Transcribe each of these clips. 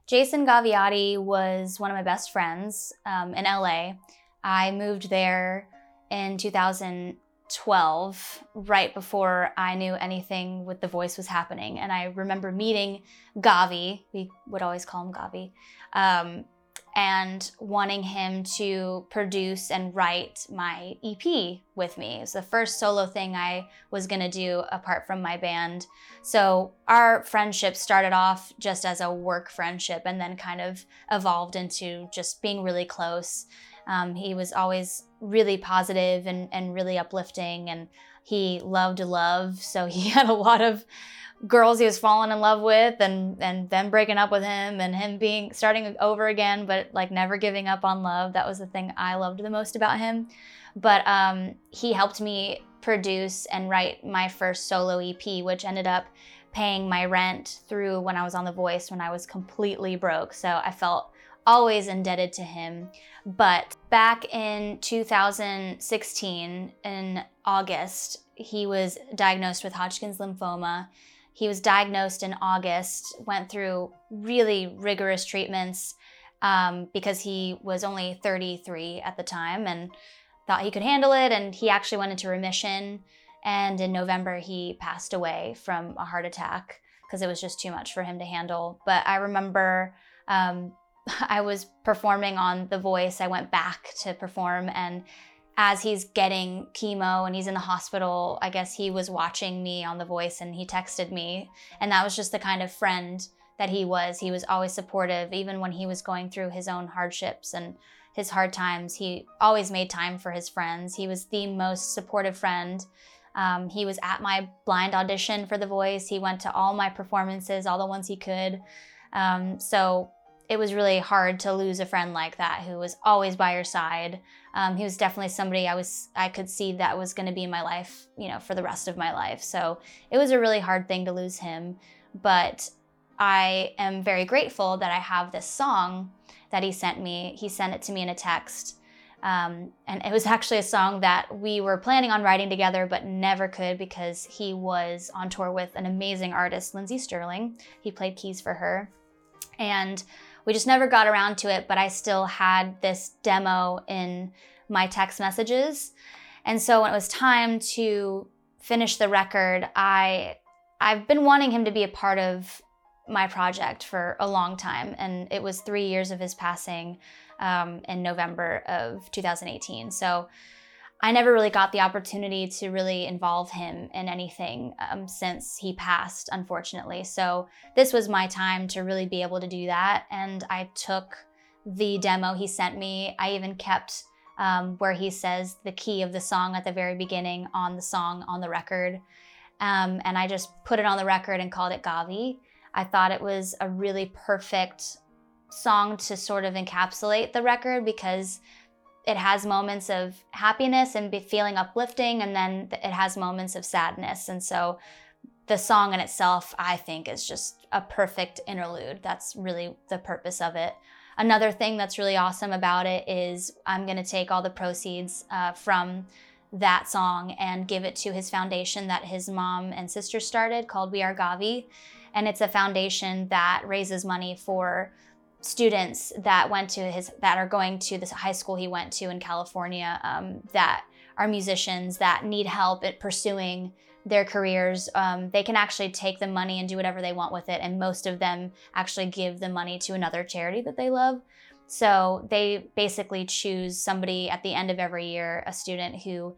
Jason Gaviotti was one of my best friends in LA. I moved there in 2012, right before I knew anything with The Voice was happening. And I remember meeting Gavi, we would always call him Gavi, and wanting him to produce and write my EP with me. It was the first solo thing I was gonna do apart from my band. So our friendship started off just as a work friendship and then kind of evolved into just being really close. He was always really positive and really uplifting, and he loved love. So he had a lot of girls he was falling in love with and them breaking up with him and him starting over again, but like never giving up on love. That was the thing I loved the most about him. But he helped me produce and write my first solo EP, which ended up paying my rent through when I was on The Voice when I was completely broke. So I felt always indebted to him. But back in 2016, in August, he was diagnosed with Hodgkin's lymphoma. He was diagnosed in August, went through really rigorous treatments because he was only 33 at the time and thought he could handle it. And he actually went into remission. And in November, he passed away from a heart attack because it was just too much for him to handle. But I remember I was performing on The Voice. I went back to perform, and as he's getting chemo and he's in the hospital, I guess he was watching me on The Voice and he texted me. And that was just the kind of friend that he was. He was always supportive, even when he was going through his own hardships and his hard times. He always made time for his friends. He was the most supportive friend. He was at my blind audition for The Voice. He went to all my performances, all the ones he could. So it was really hard to lose a friend like that who was always by your side. He was definitely somebody I could see that was going to be in my life, for the rest of my life. So it was a really hard thing to lose him. But I am very grateful that I have this song that he sent me. He sent it to me in a text. And it was actually a song that we were planning on writing together, but never could because he was on tour with an amazing artist, Lindsey Stirling. He played keys for her. And we just never got around to it, but I still had this demo in my text messages. And so when it was time to finish the record, I've been wanting him to be a part of my project for a long time. And it was 3 years of his passing in November of 2018. So I never really got the opportunity to really involve him in anything since he passed, unfortunately. So this was my time to really be able to do that. And I took the demo he sent me. I even kept where he says the key of the song at the very beginning on the song on the record. And I just put it on the record and called it Gavi. I thought it was a really perfect song to sort of encapsulate the record because it has moments of happiness and feeling uplifting, and then it has moments of sadness. And so the song in itself, I think, is just a perfect interlude. That's really the purpose of it. Another thing that's really awesome about it is I'm going to take all the proceeds from that song and give it to his foundation that his mom and sister started called We Are Gavi. And it's a foundation that raises money for students that are going to this high school he went to in California that are musicians that need help at pursuing their careers. They can actually take the money and do whatever they want with it, and most of them actually give the money to another charity that they love. So they basically choose somebody at the end of every year, a student who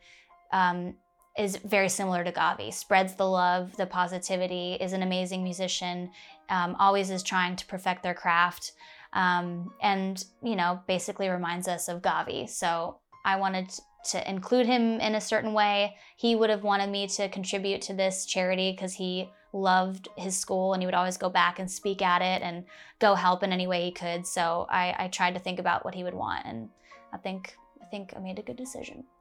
is very similar to Gavi, spreads the love, the positivity, is an amazing musician, always is trying to perfect their craft, and basically reminds us of Gavi. So I wanted to include him in a certain way. He would have wanted me to contribute to this charity because he loved his school and he would always go back and speak at it and go help in any way he could. So I tried to think about what he would want, and I think I made a good decision.